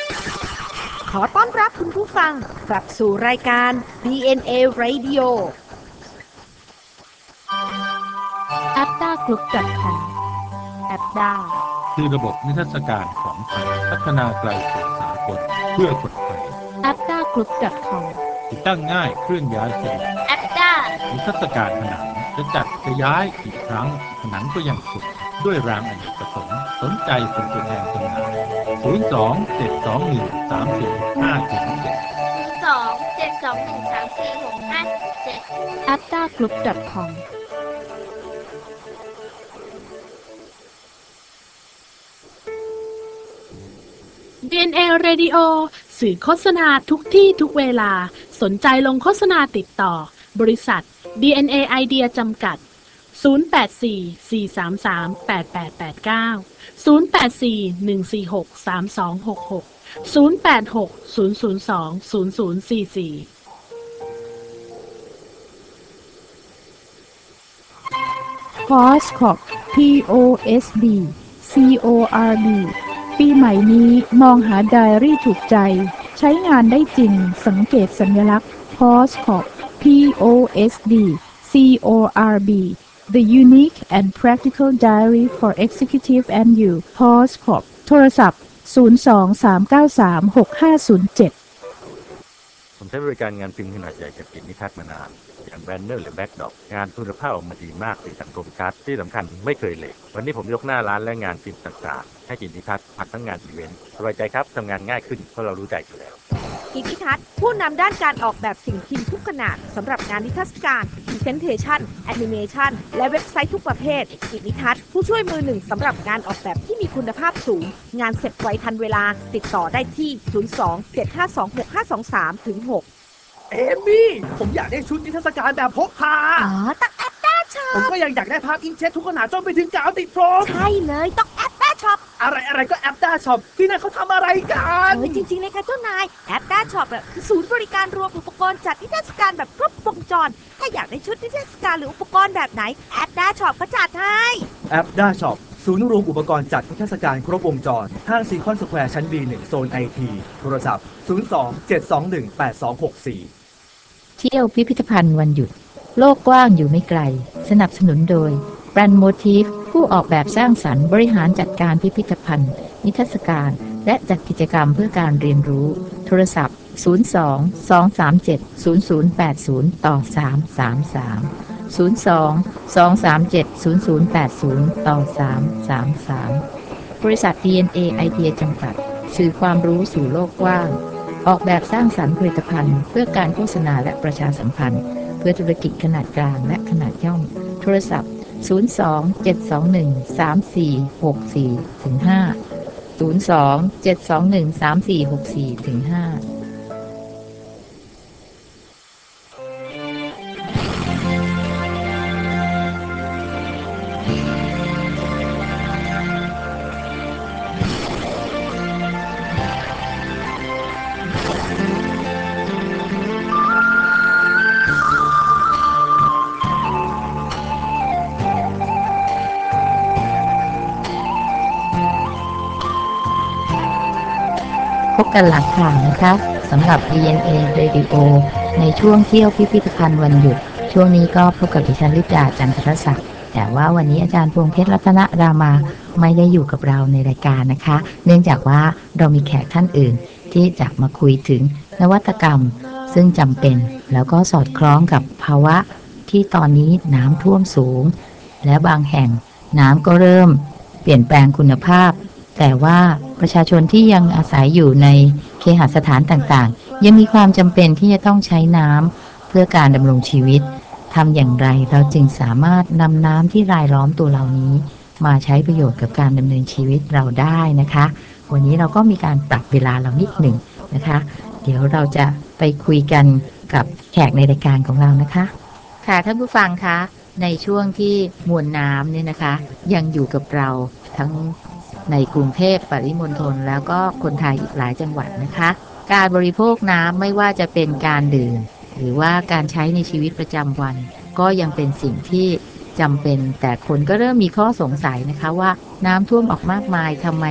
ขอต้อนรับคุณผู้ฟังกลับสู่รายการ DNA Radio แอปด้ากรุ๊ป .com แอปด้าคือระบบนิทรรศการของไทยพัฒนาไกลสู่สากลเพื่อคนไทยแอปด้ากรุ๊ป .com ติดตั้งง่ายเคลื่อนย้ายสะดวกแอปด้านิทรรศการผนังจะจัดจะย้ายกี่ครั้งผนังก็ยังสุดด้วยแรงอเนกประสงค์สนใจเป็นตัวแทนจำหน่ายแอปด้ากรุ๊ป .com DNA Radio สื่อโฆษณาทุกที่ทุกเวลาสนใจลงโฆษณาติดต่อบริษัท DNA Idea จำกัด0844338889 0841463266 0860020044 POSCORB POSD CORB ปีใหม่นี้มองหาไดอารี่ถูกใจใช้งานได้จริงสังเกตสัญลักษณ์ POSCORB POSD CORB The Unique and Practical Diary for Executive and You POSCORB โทรศัพท์023936507 ผมใช้บริการงานพิมพ์ขนาดใหญ่จากกิจนิทัศน์มานานอย่างแบนเนอร์หรือแบ็กดรอปงานคุณภาพออกมาดีมากสีสันคมชัดที่สำคัญไม่เคยเหลววันนี้ผมยกหน้าร้านและงานพิมพ์ต่างๆให้กิจนิทัศน์ผ่านทั้งงานอีเวนต์สบายใจครับทำงานง่ายขึ้นเพราะเรารู้ใจอยู่แล้วกิจนิทัศน์ผู้นำด้านการออกแบบสิ่งพิมพ์ทุกขนาดสำหรับงานนิทรรศการ Presentation Animation และเว็บไซต์ทุกประเภทกิจนิทัศน์ผู้ช่วยมือหนึ่งสำหรับงานออกแบบที่มีคุณภาพสูงงานเสร็จไวทันเวลาติดต่อได้ที่02-752-6523-6 เอมี่ผมอยากได้ชุดนิทรรศการแบบพกพาต้องแอปด้าช็อปผมก็ยังอยากได้ภาพอิงเจ็ตทุกขนาดจนไปถึงกาวติดโฟมใช่เลยต้องแอปด้าช็อปอะไรก็แอปด้าช็อปที่นั่นเขาทำอะไรกันจริงๆเลยค่ะเจ้านายแอปด้าช็อปคือศูนย์บริการรวมอุปกรณ์จัดนิทรรศการแบบครบวงจรถ้าอยากได้ชุดนิทรรศการหรืออุปกรณ์แบบไหนแอปด้าช็อปก็จัดให้แอปด้าช็อปศูนย์รวมอุปกรณ์จัดนิทรรศการครบวงจรห้างซีคอนสแควร์ชั้น B1 โซน IT โทรศัพท์02-721-8264 เที่ยวพิพิธภัณฑ์วันหยุดโลกกว้างอยู่ไม่ไกลสนับสนุนโดยแบรนด์โมทีฟผู้ออกแบบสร้างสรรค์บริหารจัดการพิพิธภัณฑ์นิทรรศการและจัดกิจกรรมเพื่อการเรียนรู้โทรศัพท์02-237-0080ต่อ333 02-237-0080ต่อ333บริษัท DNA Idea จำกัดสื่อความรู้สู่โลกกว้างออกแบบสร้างสรรค์ผลิตภัณฑ์เพื่อการโฆษณาและประชาสัมพันธ์เพื่อธุรกิจขนาดกลางและขนาดย่อมโทรศัพท์02-721-3464-5 02-721-3464-5พบกันหลังข่าวนะคะสำหรับ DNA Radio ในช่วงเที่ยวพิพิธภัณฑ์วันหยุดช่วงนี้ก็พบกับดิฉันฤทธิ์ดาจันทรศักดิ์แต่ว่าวันนี้อาจารย์พวงเพชรรัตนรามาไม่ได้อยู่กับเราในรายการนะคะเนื่องจากว่าเรามีแขกท่านอื่นที่จะมาคุยถึงนวัตกรรมซึ่งจำเป็นแล้วก็สอดคล้องกับภาวะที่ตอนนี้น้ำท่วมสูงและบางแห่งน้ำก็เริ่มเปลี่ยนแปลงคุณภาพแต่ว่าประชาชนที่ยังอาศัยอยู่ในเคหสถานต่างๆยังมีความจำเป็นที่จะต้องใช้น้ำเพื่อการดำรงชีวิตทำอย่างไรเราจึงสามารถนำน้ำที่รายล้อมตัวเหล่านี้มาใช้ประโยชน์กับการดำเนินชีวิตเราได้นะคะวันนี้เราก็มีการปรับเวลาเรานิดหนึ่งนะคะเดี๋ยวเราจะไปคุยกันกับแขกในรายการของเรานะคะค่ะท่านผู้ฟังคะในช่วงที่มวลน้ำเนี่ยนะคะยังอยู่กับเราทั้งในกรุงเทพปริมณฑลแล้วก็คนไทยอีกหลายจังหวัดนะคะการบริโภคน้ำไม่ว่าจะเป็นการดื่มหรือว่าการใช้ในชีวิตประจำวันก็ยังเป็นสิ่งที่จำเป็นแต่คนก็เริ่มมีข้อสงสัยนะคะว่าน้ำท่วมออกมากมายทำไม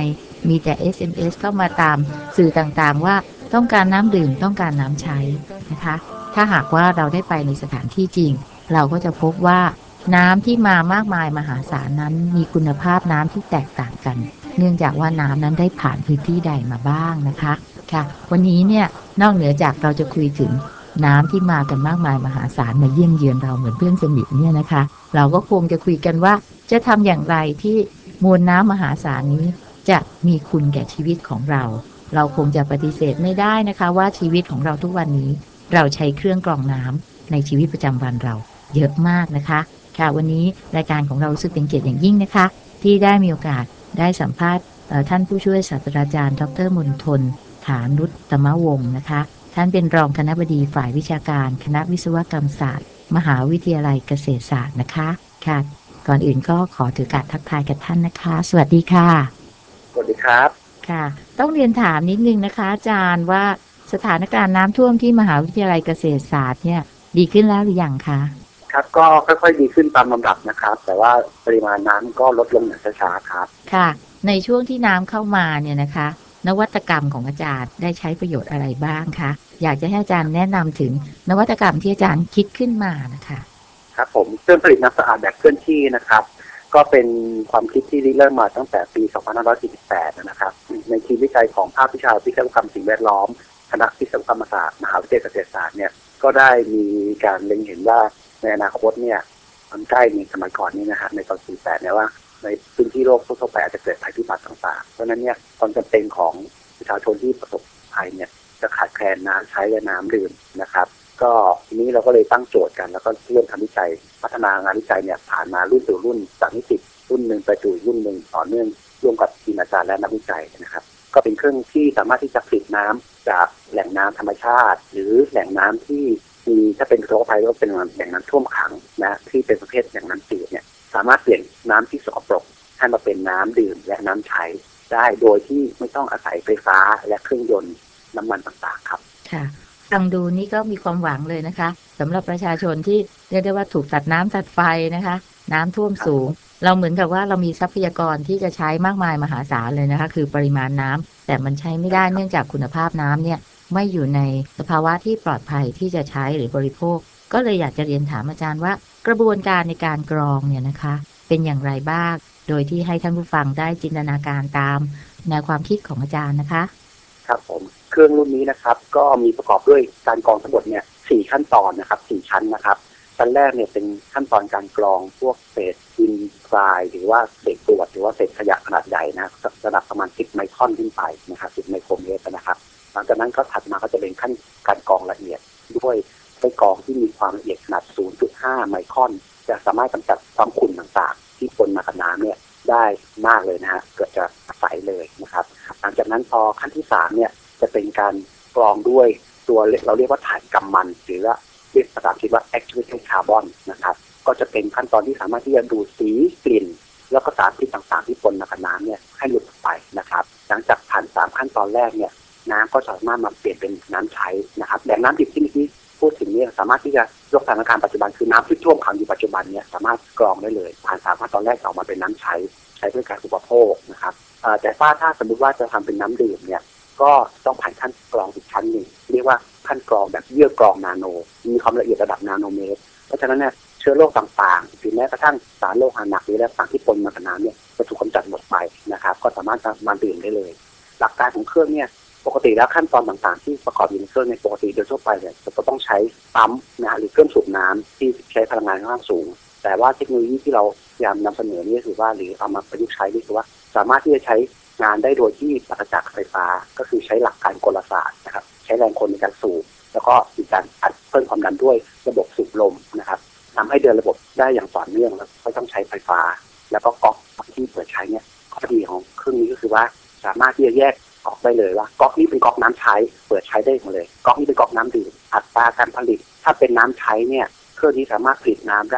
มีแต่ SMS เข้ามาตามสื่อต่างๆว่าต้องการน้ำดื่มต้องการน้ำใช้นะคะถ้าหากว่าเราได้ไปในสถานที่จริงเราก็จะพบว่าน้ำที่มามากมายมหาศาลนั้นมีคุณภาพน้ำที่แตกต่างกันเนื่องจากว่าน้ำนั้นได้ผ่านพื้นที่ใดมาบ้างนะคะค่ะวันนี้เนี่ยนอกเหนือจากเราจะคุยถึงน้ำที่มากันมากมายมหาศาลมาเยี่ยมเยือนเราเหมือนเพื่อนสนิทเนี่ยนะคะเราก็คงจะคุยกันว่าจะทำอย่างไรที่มวลน้ำมหาศาลนี้จะมีคุณแก่ชีวิตของเราเราคงจะปฏิเสธไม่ได้นะคะว่าชีวิตของเราทุกวันนี้เราใช้เครื่องกรองน้ำในชีวิตประจำวันเราเยอะมากนะคะค่ะวันนี้รายการของเรารู้สึกเป็นเกียรติอย่างยิ่งนะคะที่ได้มีโอกาสได้สัมภาษณ์ท่านผู้ช่วยศาสตราจารย์ดร.มนทนฐานุตตมวงศ์นะคะท่านเป็นรองคณบดีฝ่ายวิชาการคณะวิศวกรรมศาสตร์มหาวิทยาลัยเกษตรศาสตร์นะคะค่ะก่อนอื่นก็ขอถือโอกาสทักทายกับท่านนะคะสวัสดีค่ะสวัสดีครับค่ะต้องเรียนถามนิดนึงนะคะอาจารย์ว่าสถานการณ์น้ำท่วมที่มหาวิทยาลัยเกษตรศาสตร์เนี่ยดีขึ้นแล้วหรือยังคะครับก็ค่อยๆดีขึ้นตามลำดับนะครับแต่ว่าปริมาณน้ำก็ลดลงอย่างช้าๆครับค่ะในช่วงที่น้ำเข้ามาเนี่ยนะคะนวัตกรรมของอาจารย์ได้ใช้ประโยชน์อะไรบ้างคะอยากจะให้อาจารย์แนะนำถึงนวัตกรรมที่อาจารย์คิดขึ้นมานะคะครับผมเครื่องผลิตน้ำสะอาดแบบเคลื่อนที่นะครับก็เป็นความคิดที่เริ่มมาตั้งแต่ปี 2548 นะครับในทีมวิจัยของภาควิชาวิศวกรรมสิ่งแวดล้อมคณะวิศวกรรมศาสตร์มหาวิทยาลัยเกษตรศาสตร์เนี่ยก็ได้มีการเล็งเห็นว่าในอนาคตเนี่ยมันใกล้ในสมัยก่อนนี้นะฮะในตอน 48 เนี่ยว่าในพื้นที่โลกทั่วไปอาจจะเกิดภัยพิบัติต่างๆเพราะนั้นเนี่ยความจำเป็นของประชาชนที่ประสบภัยเนี่ยจะขาดแคลนน้ำใช้และน้ำดื่มนะครับก็ทีนี้เราก็เลยตั้งโจทย์กันแล้วก็เริ่มทำวิจัยพัฒนางานวิจัยเนี่ยผ่านมารุ่นสู่รุ่นจากนิสิตรุ่นหนึ่งไปสู่รุ่นหนึ่งต่อเนื่องร่วมกับทีมอาจารย์และนักวิจัยนะครับก็เป็นเครื่องที่สามารถที่จะผลิตน้ำจากแหล่งน้ำธรรมชาติหรือแหล่งน้ำที่มีถ้าเป็นโรคภัยก็เป็นแหล่งน้ำท่วมขังนะที่เป็นประเภทแหล่งน้ำจืดเนี่ยสามารถเปลี่ยนน้ำที่สกปรกให้มาเป็นน้ำดื่มและน้ำใช้ได้โดยที่ไม่ต้องอาศัยไฟฟ้าและเครื่องยนต์น้ำมันต่างๆครับค่ะฟังดูนี่ก็มีความหวังเลยนะคะสำหรับประชาชนที่เรียกได้ว่าถูกตัดน้ำตัดไฟนะคะน้ำท่วมสูงเราเหมือนกับว่าเรามีทรัพยากรที่จะใช้มากมายมหาศาลเลยนะคะคือปริมาณน้ำแต่มันใช้ไม่ได้เนื่องจากคุณภาพน้ำเนี่ยไม่อยู่ในสภาวะที่ปลอดภัยที่จะใช้หรือบริโภคก็เลยอยากจะเรียนถามอาจารย์ว่ากระบวนการในการกรองเนี่ยนะคะเป็นอย่างไรบ้างโดยที่ให้ท่านผู้ฟังได้จินตนาการตามแนวความคิดของอาจารย์นะคะครับผมเครื่องรุ่นนี้นะครับก็มีประกอบด้วยการกรองทั้งหมดเนี่ย4ขั้นตอนนะครับ4ชั้นนะครับชั้นแรกเนี่ยเป็นขั้นตอนการกรองพวกเศษดินทรายหรือว่าเศษกรวดหรือว่าเศษขยะขนาดใหญ่นะระดับประมาณ10ไมครอนขึ้นไปนะครับ10ไมโครเมตรนะครับหลังจากนั้นก็ถัดมาก็จะเป็นขั้นการกรองละเอียดด้วยไส้กรองที่มีความละเอียดขนาด 0.5 ไมครอนจะสามารถกำจัดความขุ่นต่างๆที่ปนมากับน้ำเนี่ยได้มากเลยนะฮะเกิดจะใสเลยนะครับหลังจากนั้นพอขั้นที่3เนี่ยจะเป็นการกรองด้วยตัวเราเรียกว่าถ่านกำมันหรือว่าเรียกภาษาอังกฤษว่า activated carbon นะครับก็จะเป็นขั้นตอนที่สามารถที่จะดูดสีกลิ่นแล้วก็สารพิษต่างๆที่ปนมากับน้ำเนี่ยให้หลุดออกไปนะครับหลังจากผ่าน3ขั้นตอนแรกเนี่ยน้ำก็สามารถมาเปลี่ยนเป็นน้ำใช้นะครับแหล่งน้ำดิบที่เมื่อกี้พูดถึงเนี่ยสามารถที่จะยกสถานการณ์ปัจจุบันคือน้ำที่ท่วมขังอยู่ปัจจุบันเนี่ยสามารถกรองได้เลยผ่าน3ขั้นตอนแรกออกมาเป็นน้ำใช้เพื่อการอุปโภคนะครับแต่ถ้าสมมติว่าจะทำเป็นน้ำดื่มเนี่ยก็ต้องผ่านขั้นกรองอีกชั้นหนึ่งเรียกว่าขั้นกรองแบบเยื่อกรองนาโนมีความละเอียดระดับนาโนเมตรเพราะฉะนั้นเนี่ยเชื้อโรคต่างๆหรือแม้กระทั่งสารโลหะหนักหรืออะไรต่างที่ปนมากับน้ำเนี่ยจะถูกกำจัดหมดไปนะครับก็สามารถมาดื่มได้เลยหลักการของเครื่องเนี่ยปกติแล้วขั้นตอนต่างๆที่ประกอบอยู่ในเครื่องในปกติโดยทั่วไปเนี่ยจะต้องใช้ปั๊มนะหรือเครื่องสูบน้ำที่ใช้พลังงานค่อนข้างสูงแต่ว่าเทคโนโลยีที่เราพยายามนำเสนอนี่คือว่าหรือเอามาประยุกต์ใช้นี่คือว่าสามารถที่จะใช้งานได้โดยที่ปราศจากไฟฟ้าก็คือใช้หลักการกลศาสตร์นะครับใช้แรงคนในการสูบแล้วก็มีการอัดเพิ่มความดันด้วยระบบสูบลมนะครับทำให้เดินระบบได้อย่างต่อเนื่องแล้วไม่ต้องใช้ไฟฟ้าแล้วก็ก๊อกที่เปิดใช้เนี่ยข้อดีของเครื่องนี้ก็คือว่าสามารถที่จะแยกออกได้เลยว่าก๊อกนี้เป็นก๊อกน้ำใช้เปิดใช้ได้หมดเลยก๊อกนี้เป็นก๊อกน้ำดื่มอัตราการผลิตถ้าเป็นน้ำใช้เนี่ยเครื่องนี้สามารถผลิตน้ำได้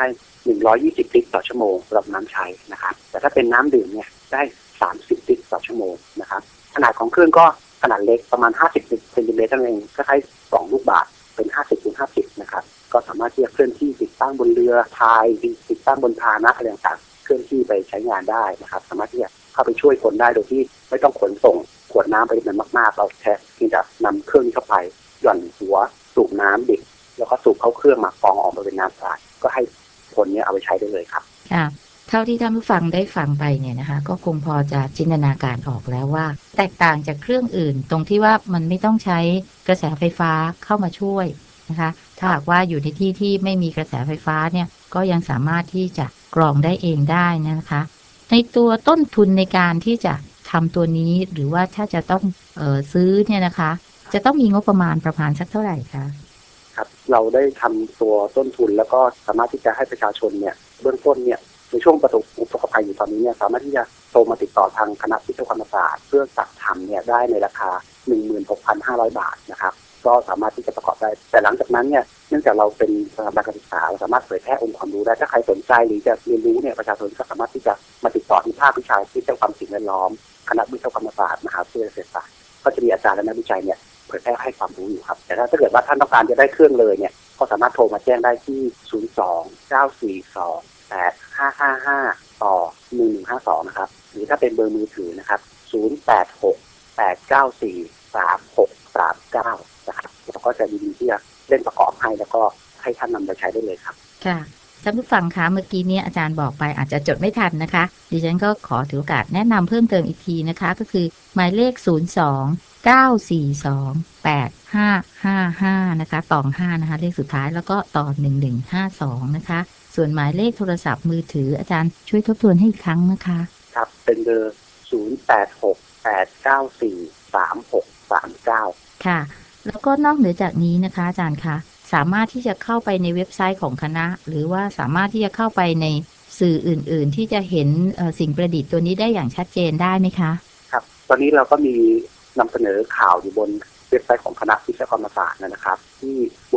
120 ลิตรต่อชั่วโมงสำหรับน้ำใช้นะครับแต่ถ้าเป็นน้ำดื่มเนี่ยได้30 ลิตรต่อชั่วโมงนะครับขนาดของเครื่องก็ขนาดเล็กประมาณ50 เซนติเมตรนั่นเองคล้ายๆกล่องลูกบาศก์เป็น50 คูณ 50นะครับก็สามารถที่จะเคลื่อนที่ติดตั้งบนเรือพายติดตั้งบนพาหนะอะไรต่างๆเคลื่อนที่ไปใช้งานได้นะครับสามารถที่จะเข้าไปช่วยคนได้โดยที่ไม่ต้องขนส่งขวดน้ำไปมันมากๆเราแค่เพียงแต่นำเครื่องเข้าไปหย่อนหัวสูบน้ำดิบแล้วก็สูบเข้าเครื่องมากรองออกมาเป็นน้ำสะอาดก็ให้คนนี้เอาไปใช้ได้เลยครับค่ะเท่าที่ท่านผู้ฟังได้ฟังไปเนี่ยนะคะก็คงพอจะจินตนาการออกแล้วว่าแตกต่างจากเครื่องอื่นตรงที่ว่ามันไม่ต้องใช้กระแสไฟฟ้าเข้ามาช่วยนะคะถ้าหากว่าอยู่ในที่ที่ไม่มีกระแสไฟฟ้าเนี่ยก็ยังสามารถที่จะกรองได้เองได้นะคะในตัวต้นทุนในการที่จะทำตัวนี้หรือว่าถ้าจะต้องซื้อเนี่ยนะคะจะต้องมีงบประมาณสักเท่าไหร่คะครับเราได้ทำตัวต้นทุนแล้วก็สามารถที่จะให้ประชาชนเนี่ยเบื้องต้นเนี่ยในช่วงประสบอุทกภัยอยู่ตอนนี้เนี่ยสามารถที่จะโทรมาติดต่อทางคณะวิศวกรรมศาสตร์เพื่อจัดทำเนี่ยได้ในราคา 16,500 บาทนะครับก็สามารถที่จะประกอบได้แต่หลังจากนั้นเนี่ยเนื่องจากเราเป็นสถาบันการศึกษาเราสามารถเผยแพร่องค์ความรู้ได้ถ้าใครสนใจหรือจะเรียนรู้เนี่ยประชาชนก็สามารถที่จะมาติดต่อที่ภาควิชาวิศวกรรมสิ่งแวดล้อมคณะวิศวกรรมศาสตร์มหาวิทยาลัยเกษตรศาสตร์ก็จะมีอาจารย์และนักวิจัยเนี่ยเผยแพร่ให้ความรู้อยู่ครับแต่ถ้าเกิดว่าท่านต้องการจะได้เครื่องเลยเนี่ยก็สามารถโทรมาแจ้งได้ที่ 02-942-8555 ต่อ 1152 นะครับหรือถ้าเป็นเบอร์มือถือนะครับ 0868943639 นะครับเราก็จะยินดีที่จะเล่นประกอบให้แล้วก็ให้ท่านนำไปใช้ได้เลยครับค่ะท่านผู้ฟังคะเมื่อกี้นี้อาจารย์บอกไปอาจจะจดไม่ทันนะคะดิฉันก็ขอถือโอกาสแนะนำเพิ่มเติมอีกทีนะคะก็คือหมายเลข02-942-8555นะคะต่อ5นะคะเลขสุดท้ายแล้วก็ต่อ1152นะคะส่วนหมายเลขโทรศัพท์มือถืออาจารย์ช่วยทบทวนให้อีกครั้งนะคะครับเป็นเบอร์ 0868943639 ค่ะแล้วก็นอกเหนือจากนี้นะคะอาจารย์คะสามารถที่จะเข้าไปในเว็บไซต์ของคณะหรือว่าสามารถที่จะเข้าไปในสื่ออื่นๆที่จะเห็นสิ่งประดิษฐ์ตัวนี้ได้อย่างชัดเจนได้ไหมคะครับตอนนี้เราก็มีนำเสนอข่าวอยู่บนเว็บไซต์ของคณะวิศวกรรมศาสตร์นะครับที่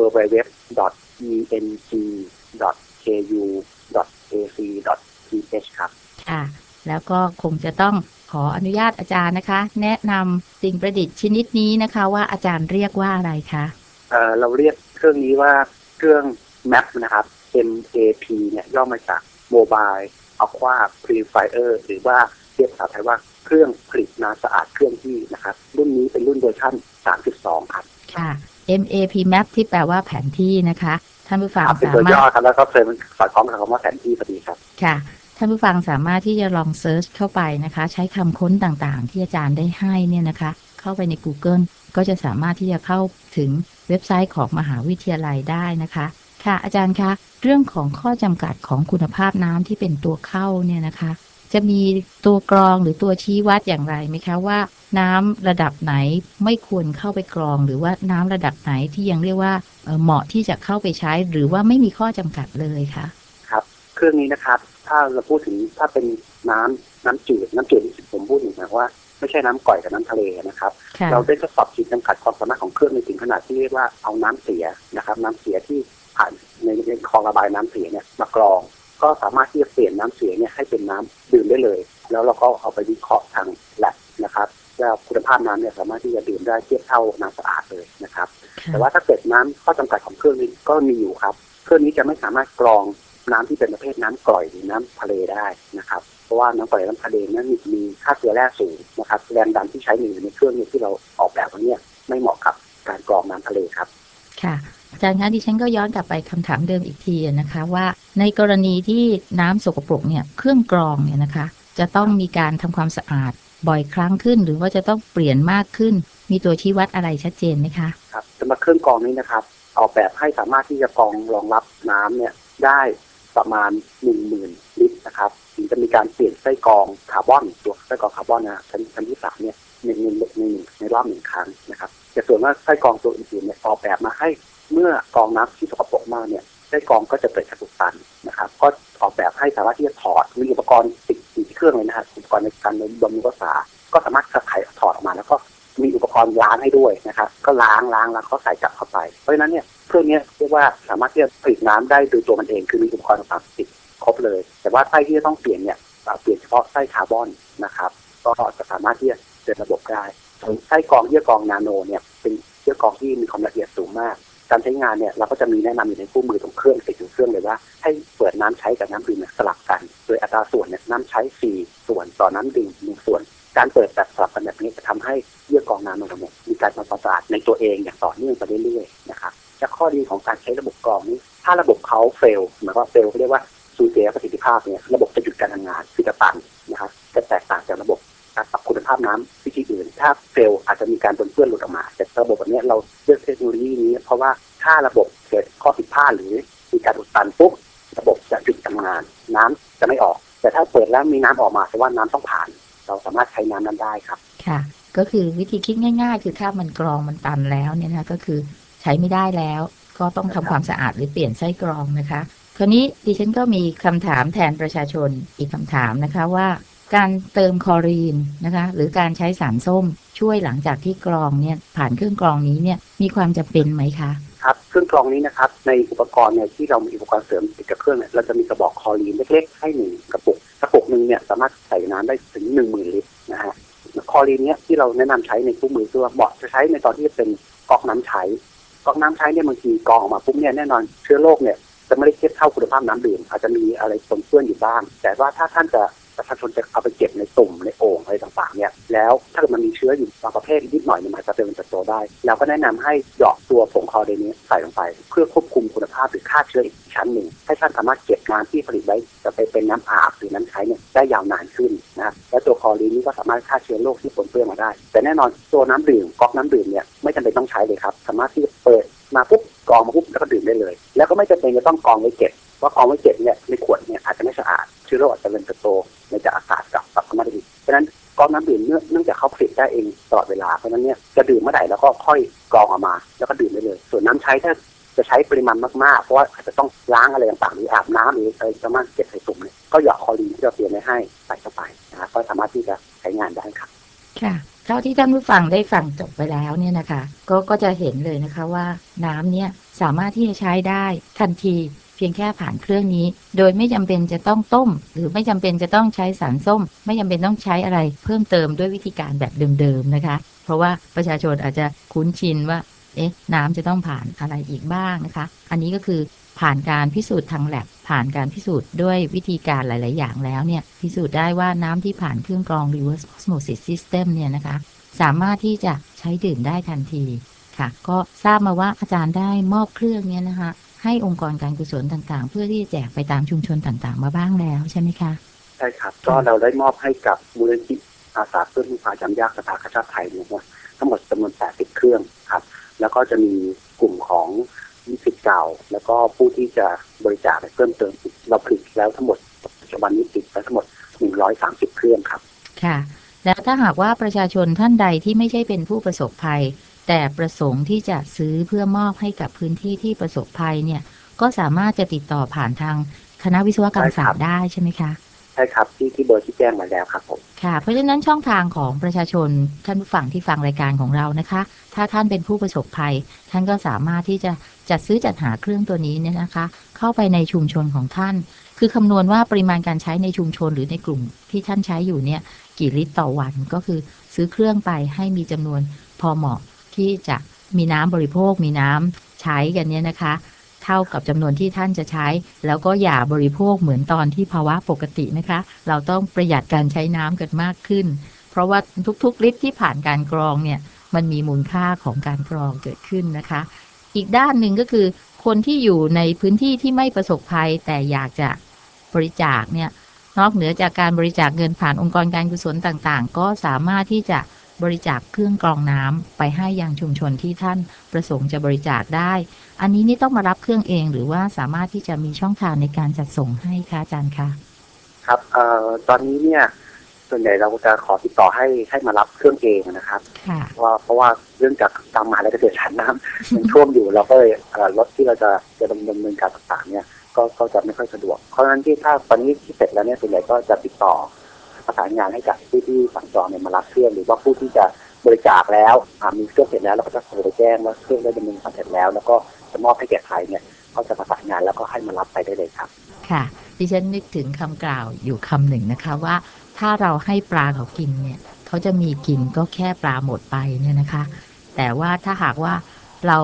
www.eng.ku.ac.th ครับค่ะแล้วก็คงจะต้องขออนุญาตอาจารย์นะคะแนะนำสิ่งประดิษฐ์ชนิดนี้นะคะว่าอาจารย์เรียกว่าอะไรคะเราเรียกเครื่องนี้ว่าเครื่อง MAP นะครับ MAP เนี่ยย่อมาจาก Mobile Aqua Purifier หรือว่าเรียกภาษาไทยว่าเครื่องผลิตน้ำสะอาดเคลื่อนที่นะครับรุ่นนี้เป็นรุ่นเวอร์ชัน 3.2 ครับค่ะ MAP Map ที่แปลว่าแผนที่นะคะท่านผู้ฟังเป็นสาตัวมารถย่อครับแล้วก็เคยมันสอดคล้องกับคำว่าแผนที่พอดีครับค่ะท่านผู้ฟังสามารถที่จะลองเซิร์ชเข้าไปนะคะใช้คำค้นต่างๆที่อาจารย์ได้ให้เนี่ยนะคะเข้าไปใน Google ก็จะสามารถที่จะเข้าถึงเว็บไซต์ของมหาวิทยาลัยได้นะคะค่ะอาจารย์คะเรื่องของข้อจำกัดของคุณภาพน้ำที่เป็นตัวเข้าเนี่ยนะคะจะมีตัวกรองหรือตัวชี้วัดอย่างไรไหมคะว่าน้ำระดับไหนไม่ควรเข้าไปกรองหรือว่าน้ำระดับไหนที่ยังเรียกว่าเหมาะที่จะเข้าไปใช้หรือว่าไม่มีข้อจำกัดเลยคะครับเครื่องนี้นะครับถ้าเราพูดถึงถ้าเป็นน้ำจืดที่ผมพูดถึงนะว่าไม่ใช่น้ำก่อยกับน้ำทะเลนะครับเราได้ทดสอบขีดจำกัดความสามารถของเครื่องในถึงขนาดที่เรียกว่าเอาน้ำเสียนะครับน้ำเสียที่ผ่านในคลองระบายน้ำเสียเนี่ยมากรองก็สามารถที่จะเปลี่ยนน้ำเสียเนี่ยให้เป็นน้ำดื่มได้เลยแล้วเราก็เอาไปวิเคราะห์ทางแลบนะครับแล้วคุณภาพน้ำเนี่ยสามารถที่จะดื่มได้เทียบเท่าน้ำสะอาดเลยนะครับแต่ว่าถ้าเกิดน้ำข้อจำกัดของเครื่องนี้ก็มีอยู่ครับเครื่องนี้จะไม่สามารถกรองน้ำที่เป็นประเภทน้ำกร่อยหรือน้ำทะเลได้นะครับเพราะว่าน้ำกร่อยน้ำทะเลนั้นมีค่าเกลือแร่สูงนะครับแรงดันที่ใช้ในเครื่องที่เราออกแบบมาเนี่ยไม่เหมาะกับการกรองน้ำทะเลครับค่ะอาจารย์คะดิฉันก็ย้อนกลับไปคำถามเดิมอีกทีนะคะว่าในกรณีที่น้ำสกปรกเนี่ยเครื่องกรองเนี่ยนะคะจะต้องมีการทำความสะอาดบ่อยครั้งขึ้นหรือว่าจะต้องเปลี่ยนมากขึ้นมีตัวชี้วัดอะไรชัดเจนไหมคะครับสำหรับเครื่องกรองนี้นะครับออกแบบให้สามารถที่จะกรองรองรับน้ำเนี่ยได้ประมาณ 10,000 ลิตรนะครับถึงจะมีการเปลี่ยนไส้กรองคาร์บอนตัวไส้กรองคาร์บอนนะชั้นที่3เนี่ยในรอบ1 ครั้งนะครับแต่ส่วนว่าไส้กรองตัวอื่นๆเนี่ยออกแบบมาให้เมื่อกรองน้ำที่สกปรกมากเนี่ยไส้กรองก็จะเกิดกระตุกตันนะครับก็ออกแบบให้สามารถที่จะถอดมีอุปกรณ์ติดที่เครื่องเลยนะครับอุปกรณ์ในการบำรุงรักษาก็สามารถไขถอดออกมาแล้วก็มีอุปกรณ์ล้างให้ด้วยนะครับก็ล้างแล้วก็ใส่กลับเข้าไปเพราะฉะนั้นเนี่ยเครื่องนี้เรียกว่าสามารถที่จะผลิตน้ำได้โดยตัวมันเองคือมีอุปกรณ์ต่างๆติดครบเลยแต่ว่าไส้ที่จะต้องเปลี่ยนเนี่ยเปลี่ยนเฉพาะไส้คาร์บอนนะครับก็จะสามารถที่จะเดินระบบได้ส่วนไส้กรองเยื่อกรองนาโนเนี่ยเป็นเยื่อกรองที่มีความละเอียดสูงมากการใช้งานเนี่ยเราก็จะมีแนะนำอยู่ในคู่มือตรงเครื่องติดอยู่เครื่องเลยว่าให้เปิดน้ำใช้กับน้ำดื่มสลับกันโดยอัตราส่วนเนี่ยน้ำใช้4ส่วนต่อน้ำดื่ม1ส่วนการเปิดแบบสลับกันแบบนี้จะทำให้เยื่อกรองน้ำในระบบมีการทำความสะอาดในตัวเองอย่างต่อเนื่องไปเรื่อยๆนะครับและข้อดีของการใช้ระบบกรองนี้ถ้าระบบเขาเฟลหมายว่าเฟลเรียกว่าสูญเสียประสิทธิภาพเนี่ยระบบจะหยุดการทำงานคือจะตันนะครับจะแตกต่างจากระบบการปรับคุณภาพน้ำวิธีอื่นถ้าเฟลอาจจะมีการปนเปื้อนหลุดออกมาแต่ระบบแบบนี้เราเลือกเทคโนโลยีนี้เพราะว่าถ้าระบบเกิดข้อผิดพลาดหรือมีการอุดตันปุ๊บระบบจะหยุดทำงานน้ำจะไม่ออกแต่ถ้าเปิดแล้วมีน้ำออกมาแปลว่าน้ำต้องผ่านเราสามารถใช้น้ำนั้นได้ครับค่ะก็คือวิธีคิดง่ายๆคือถ้ามันกรองมันตันแล้วเนี่ยนะก็คือใช้ไม่ได้แล้วก็ต้องทำความสะอาดหรือเปลี่ยนไส้กรองนะคะคราวนี้ดิฉันก็มีคำถามแทนประชาชนอีกคำถามนะคะว่าการเติมคลอรีนนะคะหรือการใช้สารส้มช่วยหลังจากที่กรองเนี่ยผ่านเครื่องกรองนี้เนี่ยมีความจำเป็นไหมคะครับเครื่องกรองนี้นะครับในอุปกรณ์เนี่ยที่เรามีอุปกรณ์เสริมติดกับเครื่องเนี่ยเราจะมีกระบอกคลอรีนเล็กๆให้1กระปุกนึงเนี่ยสามารถใส่น้ำได้ถึง 10,000 ลิตรนะฮะคลอรีนเนี้ยที่เราแนะนำใช้ในคู่มือคือว่าเหมาะจะใช้ในตอนที่เป็นก๊อกน้ำใช้เนี่ยบางทีกรองออกมาปุ๊บเนี่ยแน่นอนเชื้อโรคเนี่ยจะไม่ได้เทียบเท่าคุณภาพน้ำดื่มอาจจะมีอะไรปนเปื้อนอยู่บ้างแต่ว่าถ้าท่านจะประชาชนจะเอาไปเก็บในตุ่มในโอ่งอะไรต่างๆเนี่ยแล้วถ้าเกิดมันมีเชื้ออยู่บางประเภทนิดหน่อยมันจะเป็นตัวโตได้เราก็แนะนำให้หยอกตัวผงคลอรีนนี้ใส่ลงไปเพื่อควบคุมคุณภาพหรือฆ่าเชื้ออีกชั้นหนึ่งให้ท่านสามารถเก็บน้ำที่ผลิตไว้จะไปเป็นน้ำอาบหรือน้ำใช้เนี่ยได้ยาวนานขึ้นนะและตัวคลอรีนนี้ก็สามารถฆ่าเชื้อโรคที่ปนเปื้อนมาได้แต่แน่นอนตัวน้ำดื่มก๊อกน้ำดื่มเนี่ยไม่จำเป็นต้องใช้เลยครับสามารถที่จะเปิดมาปุ๊บกรองมาปุ๊บแล้วก็ดื่มได้เลยแล้วก็ไม่จำเป็นจะต้องกรองไว้เก็บเพราะกรองไว้เก็บเนี่ยในขวดเนี่ยอาจจะไม่สะอาดเชื้อโรคอาจจะเป็นโตในจากอากาศกับเข้ามาได้อีกเพราะฉะนั้นกรองน้ำดื่มเนื่องจากเขาผลิตได้เองตลอดเวลาเพราะฉะนั้นเนี่ยจะดื่มเมื่อไหร่แล้วก็ค่อยกรองออกมาแล้วก็ดื่มได้เลยส่วนน้ำใช้ถ้าจะใช้ปริมาณมากๆเพราะว่าอาจจะต้องล้างอะไรต่างๆหรืออาบน้ำหรืออะไรสามารถเก็บใส่ตุ่มเนี่ยก็หยอดคลอรีนที่เราเตรียมไว้ให้ใส่เข้าไปนะครับก็สามารถที่จะใช้งานได้ครับค่ะเท่าที่ท่านผู้ฟังได้ฟังจบไปแล้วเนี่ยนะคะก็จะเห็นเลยนะคะว่าน้ำเนี่ยสามารถที่จะใช้ได้ทันทีเพียงแค่ผ่านเครื่องนี้โดยไม่จำเป็นจะต้องต้มหรือไม่จำเป็นจะต้องใช้สารส้มไม่จำเป็นต้องใช้อะไรเพิ่มเติมด้วยวิธีการแบบเดิมๆนะคะเพราะว่าประชาชนอาจจะคุ้นชินว่าน้ำจะต้องผ่านอะไรอีกบ้างนะคะอันนี้ก็คือผ่านการพิสูจน์ทางแลบผ่านการพิสูจน์ด้วยวิธีการหลายๆอย่างแล้วเนี่ยพิสูจน์ได้ว่าน้ำที่ผ่านเครื่องกรอง reverse osmosis system เนี่ยนะคะสามารถที่จะใช้ดื่มได้ทันทีค่ะก็ทราบมาว่าอาจารย์ได้มอบเครื่องเนี่ยนะคะให้องค์กรการกุศลต่างๆเพื่อที่จะแจกไปตามชุมชนต่างๆมาบ้างแล้วใช่ไหมคะใช่ครับก็เราได้มอบให้กับมูลนิธิอาสาเพื่อผู้ป่วยจำยากสภากาชาติไทยเนี่ยทั้งหมดจำนวน80เครื่องครับแล้วก็จะมีกลุ่มของนิสิตเก่าแล้วก็ผู้ที่จะบริจาคเพิ่มเติมเราผลิตแล้วทั้งหมดปัจจุบันนี้ติดไปทั้งหมด130เครื่องครับค่ะแล้วถ้าหากว่าประชาชนท่านใดที่ไม่ใช่เป็นผู้ประสบภัยแต่ประสงค์ที่จะซื้อเพื่อมอบให้กับพื้นที่ที่ประสบภัยเนี่ยก็สามารถจะติดต่อผ่านทางคณะวิศวกรรมศาสตร์ได้ใช่ไหมคะใช่ครับที่เบอร์ที่แจ้งมาแล้วครับผมค่ะเพราะฉะนั้นช่องทางของประชาชนท่านผู้ฟังที่ฟังรายการของเรานะคะถ้าท่านเป็นผู้ประสบภัยท่านก็สามารถที่จะจัดซื้อจัดหาเครื่องตัวนี้เนี่ยนะคะเข้าไปในชุมชนของท่านคือคำนวณว่าปริมาณการใช้ในชุมชนหรือในกลุ่มที่ท่านใช้อยู่เนี่ยกี่ลิตรต่อวันก็คือซื้อเครื่องไปให้มีจำนวนพอเหมาะที่จะมีน้ำบริโภคมีน้ำใช้กันเนี่ยนะคะเท่ากับจำนวนที่ท่านจะใช้แล้วก็อย่าบริโภคเหมือนตอนที่ภาวะปกตินะคะเราต้องประหยัดการใช้น้ำกันมากขึ้นเพราะว่าทุกๆลิตรที่ผ่านการกรองเนี่ยมันมีมูลค่าของการกรองเกิดขึ้นนะคะอีกด้านหนึ่งก็คือคนที่อยู่ในพื้นที่ที่ไม่ประสบภัยแต่อยากจะบริจาคเนี่ยนอกเหนือจากการบริจาคเงินผ่านองค์กรการกุศลต่างๆก็สามารถที่จะบริจาคเครื่องกรองน้ำไปให้ยังชุมชนที่ท่านประสงค์จะบริจาคได้อันนี้นี่ต้องมารับเครื่องเองหรือว่าสามารถที่จะมีช่องทางในการจัดส่งให้คะอาจารย์คะครับตอนนี้เนี่ยส่วนใหญ่เราจะขอติดต่อให้มารับเครื่องเองนะครับเพราะว่าเรื่องจากตามมหาและเกษตรน้ำยังท่วมอยู่เราก็เลยรถที่เราจะดำเนินการต่างๆเนี่ยก็จะไม่ค่อยสะดวกเพราะฉะนั้นที่ถ้าตอนนี้ที่เสร็จแล้วเนี่ยส่วนใหญ่ก็จะติดต่อประสานงานให้กับผู้ที่สั่งจองเนี่ยมารับเครื่องหรือว่าผู้ที่จะบริจาคแล้วมีเครื่องเสร็จแล้วเราก็จะโทรไปแจ้งว่าเครื่องได้ดำเนินการเสร็จแล้วแล้วก็จะมอบให้แก่ใครเนี่ยเขาจะประสานงานแล้วก็ให้มารับไปได้เลยครับค่ะดิฉันนึกถึงคำกล่าวอยู่คำหนึ่งนะคะว่าถ้าเราให้ปลาเขากินเนี่ยเขาจะมีกินก็แค่ปลาหมดไปเนี่ยนะคะแต่ว่าถ้าหากว่าเรา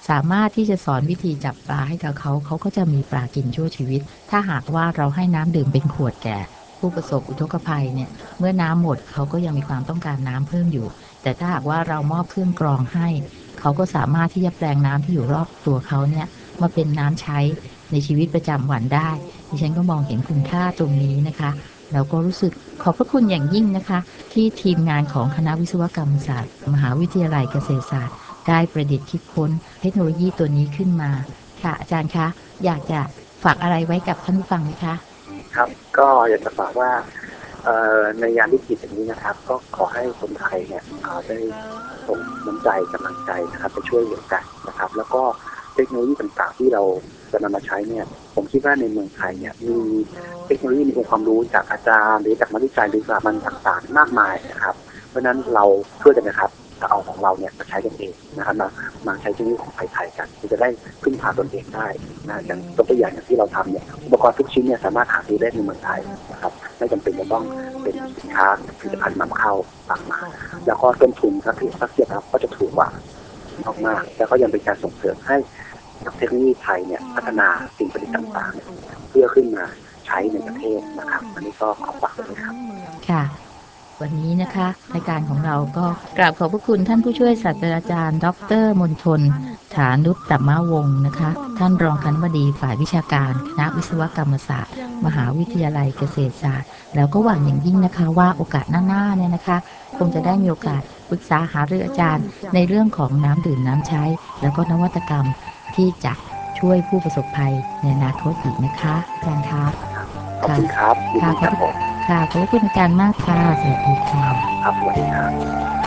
สามารถที่จะสอนวิธีจับปลาให้กับเขาเขาก็จะมีปลากินชั่วชีวิตถ้าหากว่าเราให้น้ำดื่มเป็นขวดแก่ผู้ประสบอุทกภัยเนี่ยเมื่อน้ำหมดเขาก็ยังมีความต้องการน้ำเพิ่มอยู่แต่ถ้าหากว่าเรามอบเครื่องกรองให้เขาก็สามารถที่จะแปลงน้ำที่อยู่รอบตัวเขาเนี่ยมาเป็นน้ำใช้ในชีวิตประจำวันได้ดิฉันก็มองเห็นคุณค่าตรงนี้นะคะแล้วก็รู้สึกขอบพระคุณอย่างยิ่งนะคะที่ทีมงานของคณะวิศวกรรมศาสตร์มหาวิทยาลัยเกษตรศาสตร์ได้ประดิษฐ์คิดค้นเทคโนโลยีตัวนี้ขึ้นมาค่ะอาจารย์คะอยากจะฝากอะไรไว้กับท่านผู้ฟังไหมคะครับก็อยากจะฝากว่าในยามวิกฤตอย่างนี้นะครับก็ขอให้คนไทยเนี่ยได้ส่งน้ำใจกำลังใจนะครับไปช่วยเหลือกันนะครับแล้วก็เทคโนโลยีต่างๆที่เราจะนำมาใช้เนี่ยผมคิดว่าในเมืองไทยเนี่ยมีเทคโนโลยีมีองค์ความรู้จากอาจารย์หรือจากนักวิจัยหรือสถาบันต่างๆมากมายนะครับเพราะฉะนั้นเราช่วยกันนะครับจะเอาของเราเนี่ยมาใช้กันเองนะครับมาใช้เทคโนโลยีของไทยๆกันจะได้พึ่งพาตนเองได้นะอย่างตัวอย่างที่เราทำเนี่ยอุปกรณ์ทุกชิ้นเนี่ยสามารถหาซื้อได้ในเมืองไทยนะครับไม่จำเป็นจะต้องเป็นสินค้าผลิตภัณฑ์นำเข้าต่างมาแล้วก็ต้นทุนถ้าเทียบครับก็จะถูกกว่ามากๆแล้วก็ยังเป็นการส่งเสริมให้เทคโนโลยีไทยเนี่ยพัฒนาสิ่งประดิษฐ์ต่างๆเพื่อขึ้นมาใช้ในประเทศนะครับอันนี้ก็ขอฝากด้วยครับค่ะวันนี้นะคะรายการของเราก็กราบขอบพระคุณท่านผู้ช่วยศาสตราจารย์ดร.มนทนฐานุตตมวงศ์นะคะท่านรองคณบดีฝ่ายวิชาการคณะวิศวกรรมศาสตร์มหาวิทยาลัยเกษตรศาสตร์แล้วก็หวังอย่างยิ่งนะคะว่าโอกาสหน้าๆเนี่ยนะคะคงจะได้มีโอกาสปรึกษาหารืออาจารย์ในเรื่องของน้ำดื่มน้ำใช้แล้วก็นวัตกรรมที่จะช่วยผู้ประสบภัยในอนาคตอีกนะคะอาจารย์คะขอบคุณครับยินดีครับผมค่ะขอบคุณอาจารย์มากค่ะสวัสดีค่ะครับสวัสดีครับ